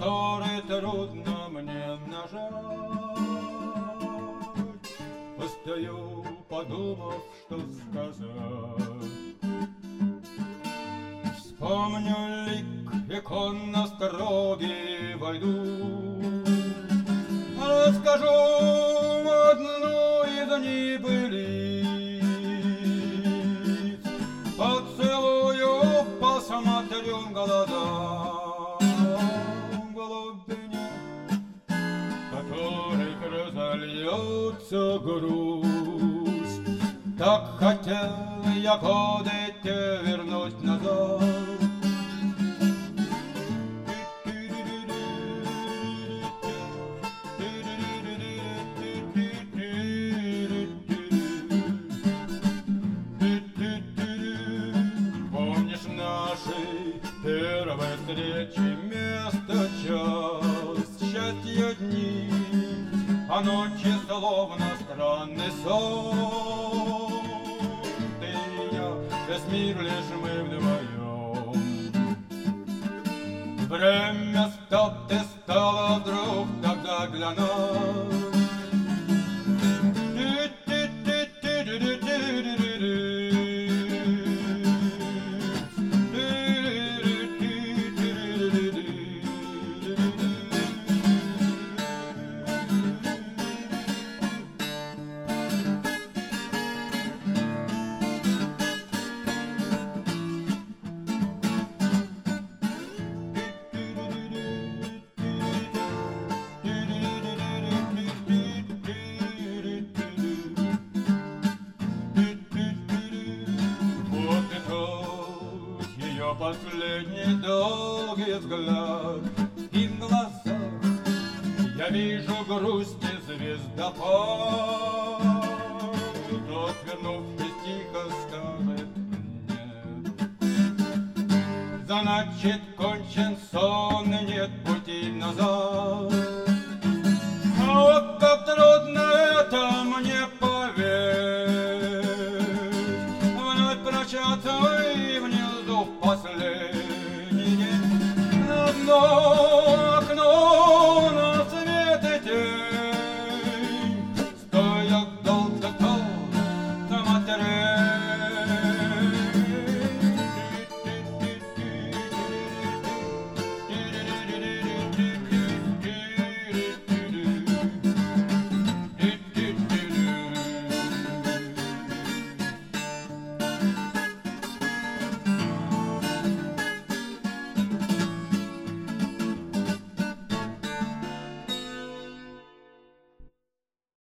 который трудно мне нажать. Постою, подумав, что сказать. Вспомню лик икон строгий, войду, расскажу одну из небылиц, поцелую, посмотрю в глаза глубине, которых разольется грусть. Так хотел я годы те вернуть назад. Помнишь наши первые встречи, место, час, счастье дни, а ночи словно странный сон. Ты и я, весь мир лишь мы вдвоем. Время, стоп, ты стала вдруг тогда для нас. Последний долгий взгляд, и в глазах я вижу грусть и звездопад. Тот, вернувшись, тихо скажет мне: значит, кончен сон, и нет пути назад.